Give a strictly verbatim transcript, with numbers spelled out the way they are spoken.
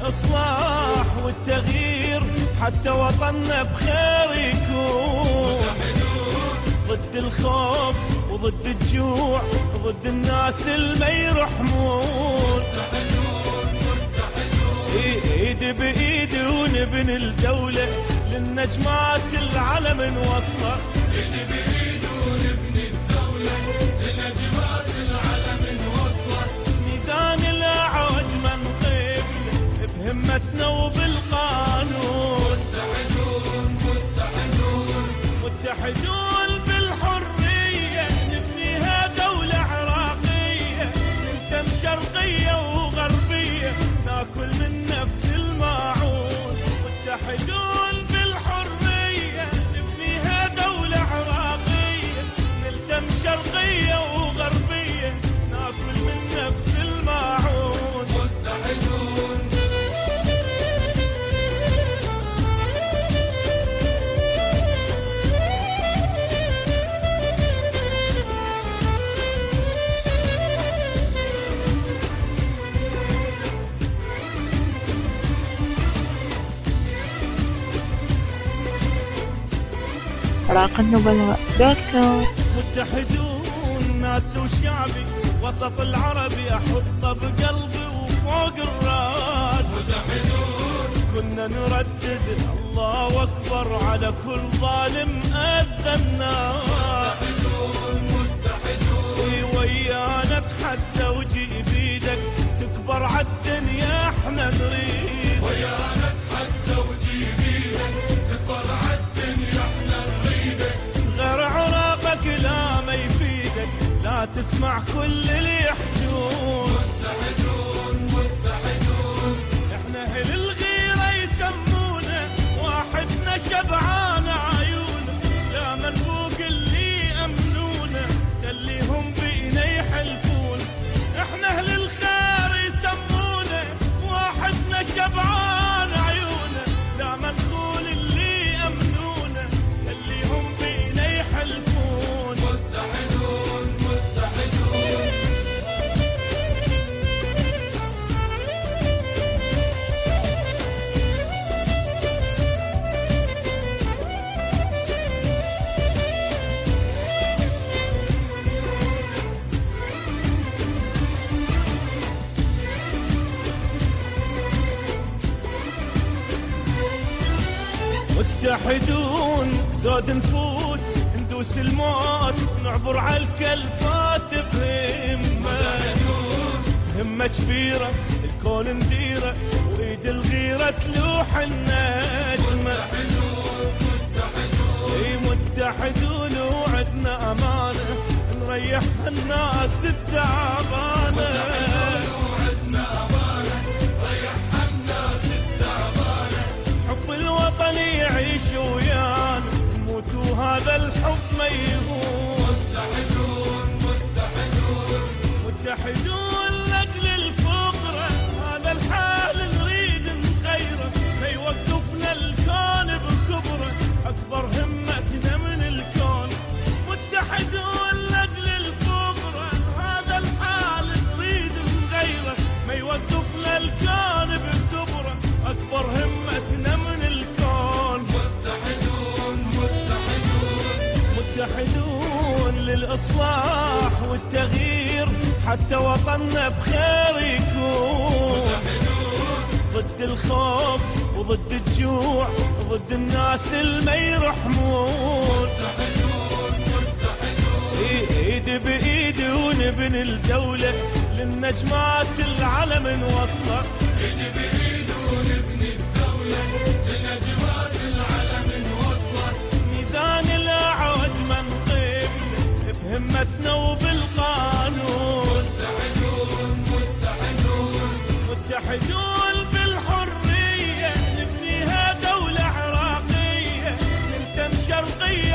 للإصلاح والتغيير حتى وطننا بخير يكون. ضد الخوف وضد الجوع ضد الناس اللي ما يرحمون. ايد بايد ونبني الدولة للنجمات العلم نوصله. ايد بايد ونبني الدولة للنجمات العلم نوصله. ميزان الأعوج منقب بهمتنا وبالقانون. متحدون متحدون متحدون بالحرية نبنيها دولة عراقية. نلتم شرقية وغربية ناكل من نفس الماعون. متحدون بالحرية نبنيها دولة عراقية. نلتم شرقية وغربية ناكل من نفس الماعون. متحدون عراق النبلاء دوت كوم. متحدون ناس وشعبي وسط العربي أحطه بقلبي وفوق الراس. متحدون كنا نردد الله أكبر على كل ظالم أذى الناس. متحدون اي ويانا تحدى وجي بيدك تكبر عالدنيا احنا نريد. ويانا تحدى وجي بيدك تكبر عالدنيا احنا نريدك. غير عراقك لا ما يفيدك لا تسمع كل اللي يحجون. متحدون متحدون احنا اهل الغيرة يسمونا واحدنا شبعان عيونه. لا منفوق اللي امنونا خليهم بينا يحلفون. احنا اهل الخير يسمونا واحدنا شبعان عيونه. لا منخول اللي امنونا خليهم بينا يحلفون. متحدون متحدون متحدون زود نفوت ندوس الموت نعبر عالكلفات بهمة. همة كبيرة الكون نديره وايد الغيرة تلوح النجمة. اي متحدون وعدنا امانة نريح الناس التعبانة. حب الوطن يعيش ويانا نموت وهذا الحب ما يهون. متحدون متحدون متحدون لاجل الفقرة هذا الحال نريد نغيره. ما يوقفنا الكون بكبره اكبر همتنا من الكون. متحدون لاجل الفقرة هذا الحال نريد نغيره. ما يوقفنا الكون بكبره اكبر همتنا من الكون. متحدون متحدون متحدون للإصلاح والتغيير حتى وطننا بخير يكون. ضد الخوف وضد الجوع ضد الناس اللي ما يرحمون. ايد بايد ونبني الدولة للنجمات العلم نوصله. ايد بايد ونبني الدولة للنجمات العلم نوصله. ميزان الأعوج منقب بهمتنا وبالقانون. متحدون متحدون متحدون بالحرية نبنيها دولة عراقية. نلتم شرقية